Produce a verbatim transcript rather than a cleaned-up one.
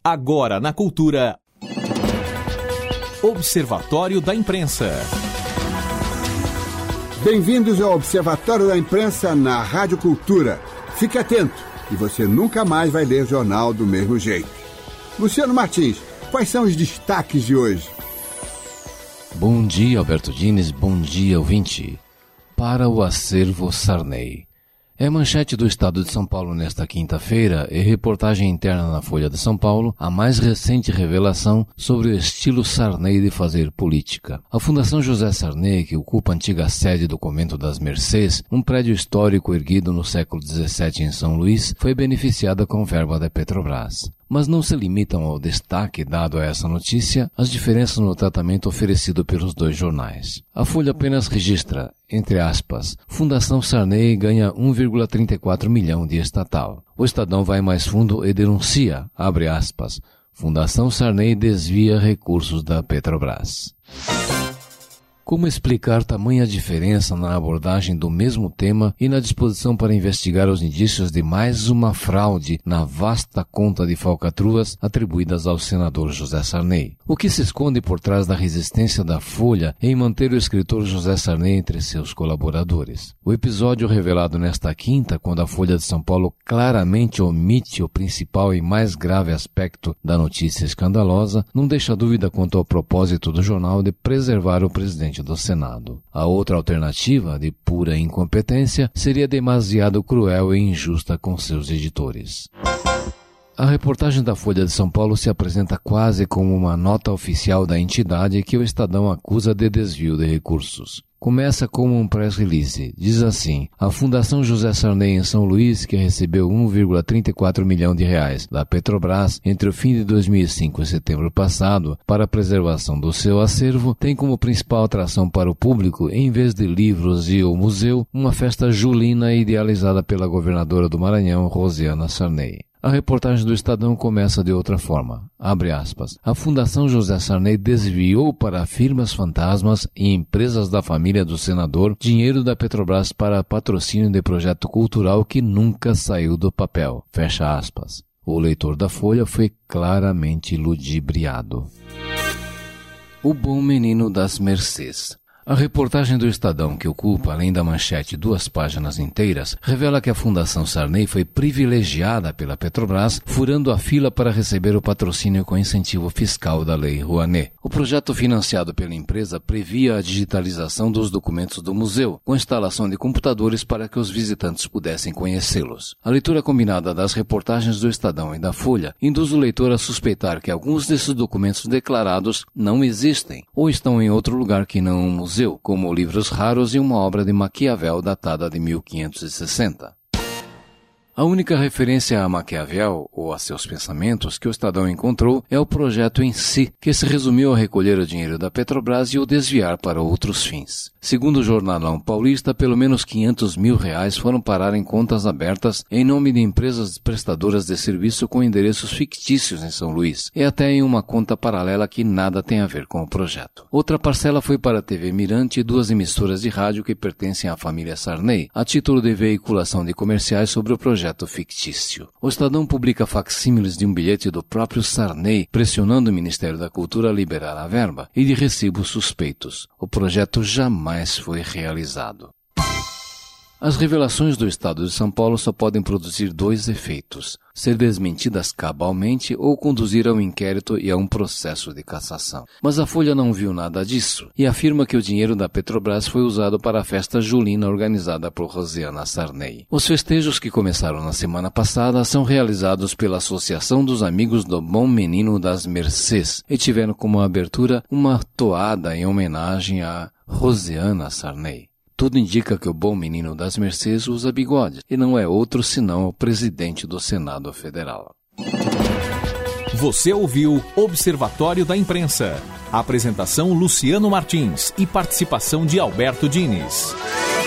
Agora na Cultura. Observatório da Imprensa. Bem-vindos ao Observatório da Imprensa na Rádio Cultura. Fique atento, e você nunca mais vai ler jornal do mesmo jeito. Luciano Martins, quais são os destaques de hoje? Bom dia, Alberto Diniz. Bom dia, ouvinte. Para o acervo Sarney. É manchete do Estado de São Paulo nesta quinta-feira e reportagem interna na Folha de São Paulo, a mais recente revelação sobre o estilo Sarney de fazer política. A Fundação José Sarney, que ocupa a antiga sede do Convento das Mercês, um prédio histórico erguido no século dezessete em São Luís, foi beneficiada com verba da Petrobras. Mas não se limitam ao destaque dado a essa notícia as diferenças no tratamento oferecido pelos dois jornais. A Folha apenas registra, entre aspas, Fundação Sarney ganha um vírgula trinta e quatro milhão de estatal. O Estadão vai mais fundo e denuncia, abre aspas, Fundação Sarney desvia recursos da Petrobras. Como explicar tamanha diferença na abordagem do mesmo tema e na disposição para investigar os indícios de mais uma fraude na vasta conta de falcatruas atribuídas ao senador José Sarney? O que se esconde por trás da resistência da Folha em manter o escritor José Sarney entre seus colaboradores? O episódio revelado nesta quinta, quando a Folha de São Paulo claramente omite o principal e mais grave aspecto da notícia escandalosa, não deixa dúvida quanto ao propósito do jornal de preservar o presidente do Senado. A outra alternativa, de pura incompetência, seria demasiado cruel e injusta com seus editores. A reportagem da Folha de São Paulo se apresenta quase como uma nota oficial da entidade que o Estadão acusa de desvio de recursos. Começa como um press release. Diz assim, a Fundação José Sarney em São Luís, que recebeu um vírgula trinta e quatro milhão de reais da Petrobras entre o fim de dois mil e cinco e setembro passado para a preservação do seu acervo, tem como principal atração para o público, em vez de livros e o museu, uma festa julina idealizada pela governadora do Maranhão, Rosiana Sarney. A reportagem do Estadão começa de outra forma. Abre aspas. A Fundação José Sarney desviou para firmas fantasmas e empresas da família do senador dinheiro da Petrobras para patrocínio de projeto cultural que nunca saiu do papel. Fecha aspas. O leitor da Folha foi claramente ludibriado. O bom menino das Mercês. A reportagem do Estadão, que ocupa, além da manchete, duas páginas inteiras, revela que a Fundação Sarney foi privilegiada pela Petrobras, furando a fila para receber o patrocínio com incentivo fiscal da Lei Rouanet. O projeto financiado pela empresa previa a digitalização dos documentos do museu, com instalação de computadores para que os visitantes pudessem conhecê-los. A leitura combinada das reportagens do Estadão e da Folha induz o leitor a suspeitar que alguns desses documentos declarados não existem, ou estão em outro lugar que não um museu, como livros raros e uma obra de Maquiavel datada de mil quinhentos e sessenta. A única referência a Maquiavel, ou a seus pensamentos, que o Estadão encontrou é o projeto em si, que se resumiu a recolher o dinheiro da Petrobras e o desviar para outros fins. Segundo o Jornalão Paulista, pelo menos quinhentos mil reais foram parar em contas abertas em nome de empresas prestadoras de serviço com endereços fictícios em São Luís, e até em uma conta paralela que nada tem a ver com o projeto. Outra parcela foi para a T V Mirante e duas emissoras de rádio que pertencem à família Sarney, a título de veiculação de comerciais sobre o projeto fictício. O Estadão publica facsímiles de um bilhete do próprio Sarney pressionando o Ministério da Cultura a liberar a verba e de recibos suspeitos. O projeto jamais foi realizado. As revelações do Estado de São Paulo só podem produzir dois efeitos: ser desmentidas cabalmente ou conduzir a um inquérito e a um processo de cassação. Mas a Folha não viu nada disso e afirma que o dinheiro da Petrobras foi usado para a festa julina organizada por Rosiana Sarney. Os festejos, que começaram na semana passada, são realizados pela Associação dos Amigos do Bom Menino das Mercês e tiveram como abertura uma toada em homenagem a Rosiana Sarney. Tudo indica que o bom menino das Mercês usa bigode, e não é outro senão o presidente do Senado Federal. Você ouviu Observatório da Imprensa. Apresentação Luciano Martins e participação de Alberto Diniz.